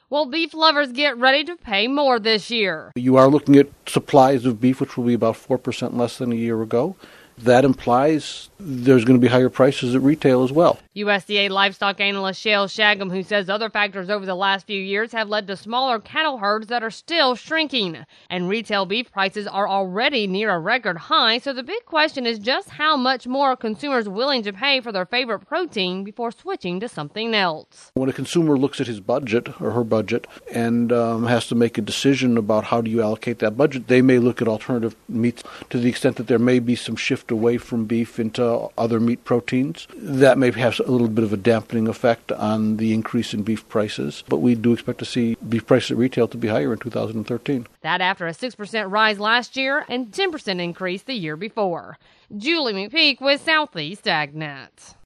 Well, beef lovers get ready to pay more this year. You are looking at supplies of beef, which will be about 4% less than a year ago. That implies there's going to be higher prices at retail as well. USDA livestock analyst Shale Shagam, who says other factors over the last few years have led to smaller cattle herds that are still shrinking. And retail beef prices are already near a record high, so the big question is just how much more are consumers willing to pay for their favorite protein before switching to something else. When a consumer looks at his budget or her budget and has to make a decision about how do you allocate that budget, they may look at alternative meats to the extent that there may be some shift away from beef into other meat proteins. That may have a little bit of a dampening effect on the increase in beef prices, but we do expect to see beef prices at retail to be higher in 2013. That after a 6% rise last year and 10% increase the year before. Julie McPeak with Southeast AgNet.